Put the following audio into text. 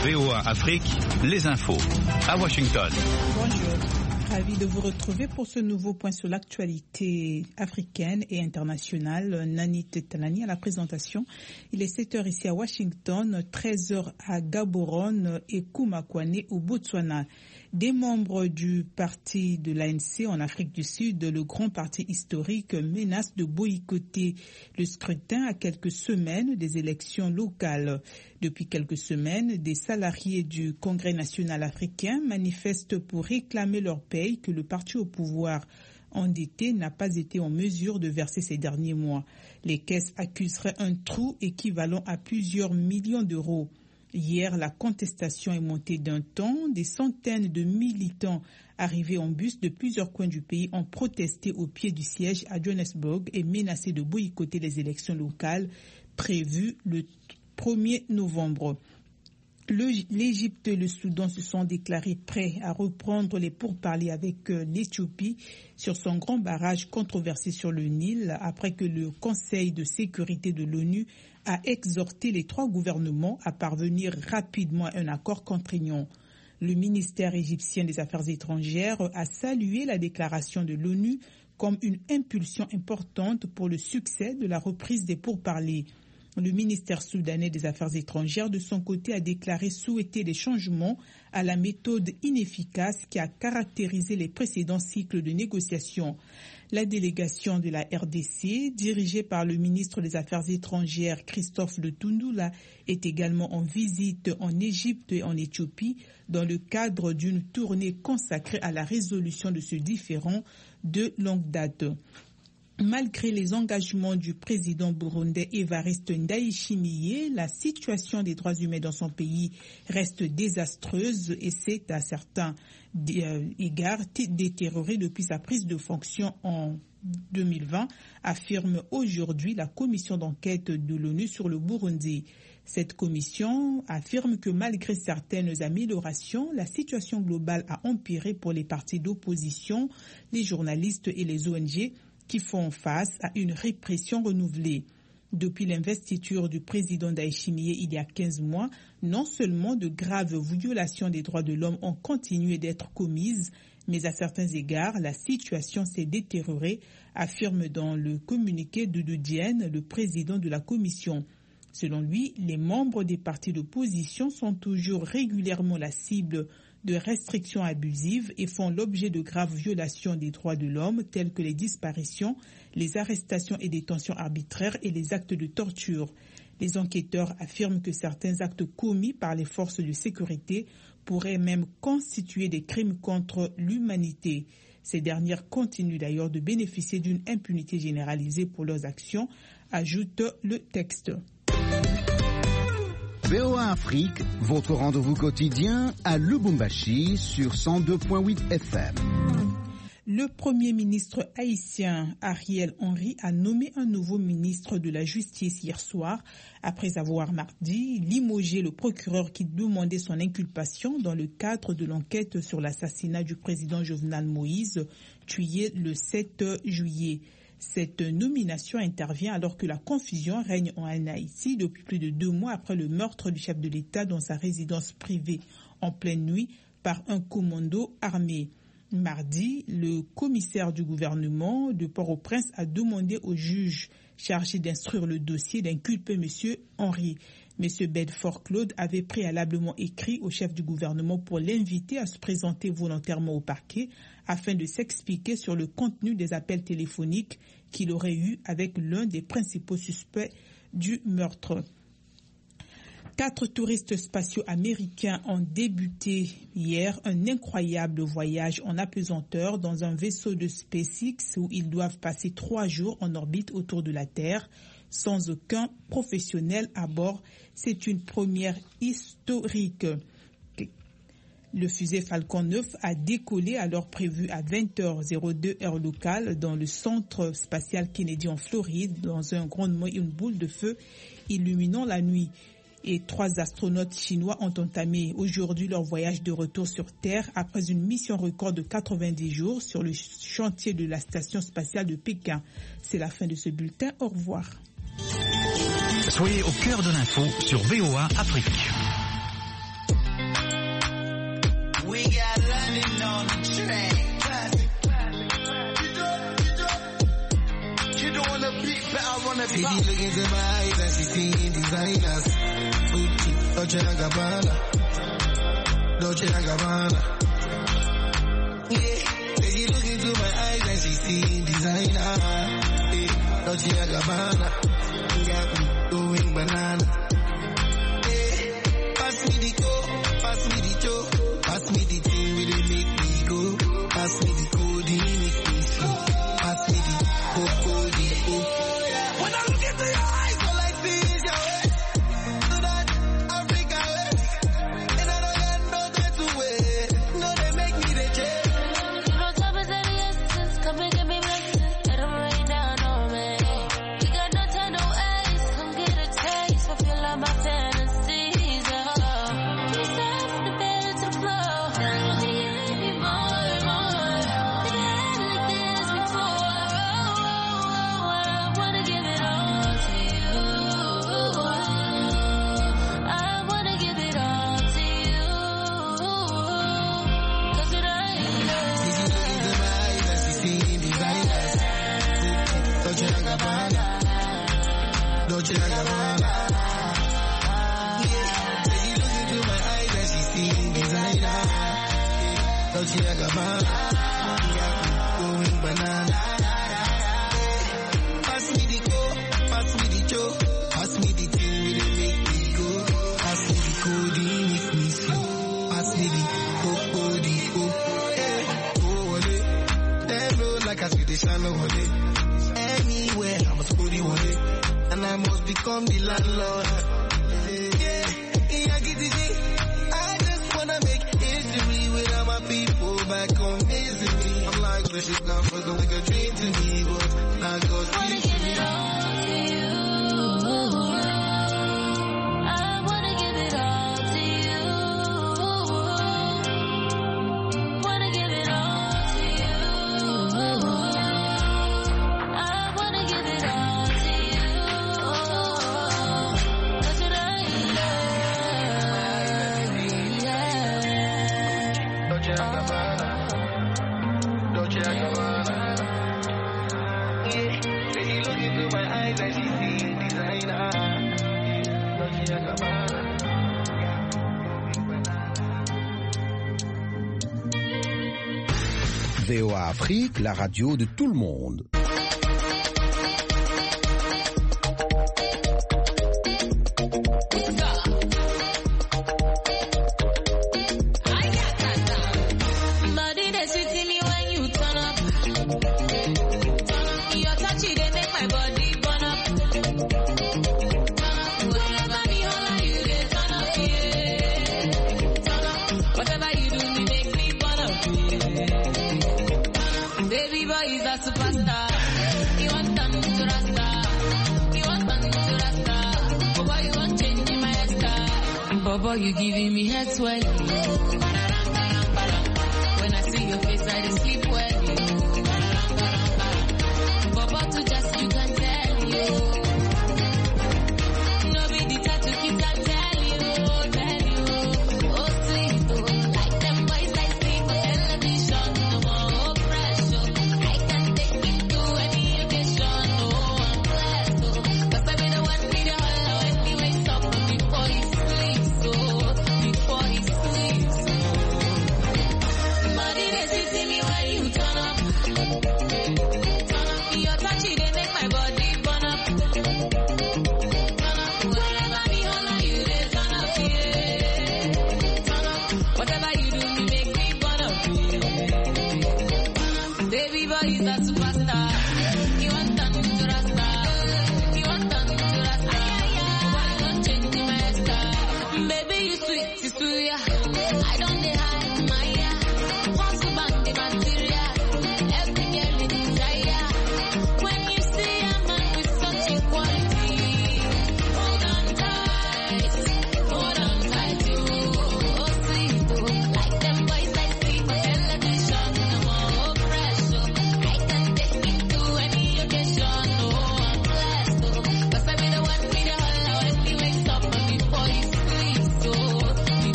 VOA Afrique, les infos. À Washington. Bonjour. Ravi de vous retrouver pour ce nouveau point sur l'actualité africaine et internationale. Nani Tetalani à la présentation. Il est 7h ici à Washington, 13h à Gaborone et Koumakwane au Botswana. Des membres du parti de l'ANC en Afrique du Sud, le grand parti historique, menacent de boycotter le scrutin à quelques semaines des élections locales. Depuis quelques semaines, des salariés du Congrès national africain manifestent pour réclamer leur paye que le parti au pouvoir endetté n'a pas été en mesure de verser ces derniers mois. Les caisses accuseraient un trou équivalent à plusieurs millions d'euros. Hier, la contestation est montée d'un ton. Des centaines de militants arrivés en bus de plusieurs coins du pays ont protesté au pied du siège à Johannesburg et menacé de boycotter les élections locales prévues le 1er novembre. L'Égypte et le Soudan se sont déclarés prêts à reprendre les pourparlers avec l'Éthiopie sur son grand barrage controversé sur le Nil après que le Conseil de sécurité de l'ONU a exhorté les trois gouvernements à parvenir rapidement à un accord contraignant. Le ministère égyptien des Affaires étrangères a salué la déclaration de l'ONU comme une impulsion importante pour le succès de la reprise des pourparlers. Le ministère soudanais des Affaires étrangères, de son côté, a déclaré souhaiter des changements à la méthode inefficace qui a caractérisé les précédents cycles de négociations. La délégation de la RDC, dirigée par le ministre des Affaires étrangères Christophe Lutundula, est également en visite en Égypte et en Éthiopie dans le cadre d'une tournée consacrée à la résolution de ce différend de longue date. Malgré les engagements du président burundais Evariste Ndayishimiye, la situation des droits humains dans son pays reste désastreuse et s'est à certains égards détériorée depuis sa prise de fonction en 2020, affirme aujourd'hui la commission d'enquête de l'ONU sur le Burundi. Cette commission affirme que malgré certaines améliorations, la situation globale a empiré pour les partis d'opposition, les journalistes et les ONG qui font face à une répression renouvelée. Depuis l'investiture du président Ndayishimiye il y a 15 mois, non seulement de graves violations des droits de l'homme ont continué d'être commises, mais à certains égards, la situation s'est détériorée, affirme dans le communiqué Doudou Diène, le président de la commission. Selon lui, les membres des partis d'opposition sont toujours régulièrement la cible de restrictions abusives et font l'objet de graves violations des droits de l'homme telles que les disparitions, les arrestations et détentions arbitraires et les actes de torture. Les enquêteurs affirment que certains actes commis par les forces de sécurité pourraient même constituer des crimes contre l'humanité. Ces dernières continuent d'ailleurs de bénéficier d'une impunité généralisée pour leurs actions, ajoute le texte. VOA Afrique, votre rendez-vous quotidien à Lubumbashi sur 102.8 FM. Le Premier ministre haïtien Ariel Henry a nommé un nouveau ministre de la Justice hier soir, après avoir mardi limogé le procureur qui demandait son inculpation dans le cadre de l'enquête sur l'assassinat du président Jovenel Moïse, tué le 7 juillet. Cette nomination intervient alors que la confusion règne en Haïti depuis plus de 2 mois après le meurtre du chef de l'État dans sa résidence privée en pleine nuit par un commando armé. Mardi, le commissaire du gouvernement de Port-au-Prince a demandé au juge chargé d'instruire le dossier d'inculper M. Henry. M. Bedford Claude avait préalablement écrit au chef du gouvernement pour l'inviter à se présenter volontairement au parquet afin de s'expliquer sur le contenu des appels téléphoniques qu'il aurait eus avec l'un des principaux suspects du meurtre. 4 touristes spatiaux américains ont débuté hier un incroyable voyage en apesanteur dans un vaisseau de SpaceX où ils doivent passer 3 jours en orbite autour de la Terre sans aucun professionnel à bord. C'est une première historique. Le fusée Falcon 9 a décollé à l'heure prévue à 20h02 heure locale dans le centre spatial Kennedy en Floride dans un grondement et une boule de feu illuminant la nuit. Et 3 astronautes chinois ont entamé aujourd'hui leur voyage de retour sur Terre après une mission record de 90 jours sur le chantier de la station spatiale de Pékin. C'est la fin de ce bulletin. Au revoir. Soyez au cœur de l'info sur VOA Afrique. She look into my eyes and she seeing designers. Gucci, Dolce & Gabbana, Dolce & Gabbana. Yeah, she look into my eyes and she seeing designer. Yeah, Dolce & Gabbana, got me going banana. Yeah, pass me the coke, pass me the choke, pass me the thing where they make me go. Pass me the codeine, make me slow. Pass me the coke. When I look into your eyes, all I see is your waist. So that Africa waist. And I don't got no time to wait. No, they make me the change. You know, time is of the essence. Come and give me blessings. Let them rain down on me. We got no time, no ice. Come get a taste. Fulfill my fantasies. Please start from the bed to the floor. Tell me any more. Never had it like this before. I wanna give it all to you. I wanna give it all to you. 'Cause it ain't love. She look into my eyes and she seeing designers. Dolce & Gabbana, Dolce & Gabbana. Yeah, she look into my eyes and she seeing designer. Dolce & Gabbana, got me going banana. Pass me the coke, pass me the choke, pass me the thing where they make me go. Pass me the codeine, make me slow. Pass me the coke. Oh, they know like I see the shine over there. Anywhere I must go the way, and I must become the landlord. I just wanna make history with all my people back home. Misery, I'm like, this is not for like a dream to me, but I go Wanna give it all to you. I wanna give it all to you. Wanna give it all to you. I wanna give it all to you. 'Cause it ain't love. Yeah. Dolce & Gabbana, Dolce & Gabbana. Yeah, she look into my eyes and she seeing designer. Dolce & Gabbana. VOA Afrique, la radio de tout le monde. Body they sweet me when you turn up. Your touch they make my body burn up. Whenever me holla you they turn up, yeah. Whatever you do me make me burn up, yeah. Baby boy is a superstar. You want them to rasta. You want them to rasta. Boy you want change my hairstyle. Bobo you giving me head swelling. When I see your face, I just sleep well. Bobo to just you can tell you. No be the type to keep that tell you. Oh sweet, oh, like them boys like sleep on television. No more pressure. I can take you to any occasion. Oh, I'm blessed, oh. 'Cause I be the one with the hollow when he wakes up before he sleeps, oh, before he sleeps, oh. Body they sweet me when you turn up. Turn up, your touch they make my body burn up. Turn up, wherever me holla you they turn up, yeah. Turn up, whatever you do me make me burn up, yeah. Baby boy is a superstar. You want them to rasta. You want them to rasta. Why you want change my style? Baby you sweet, yeah. I don't dey hide my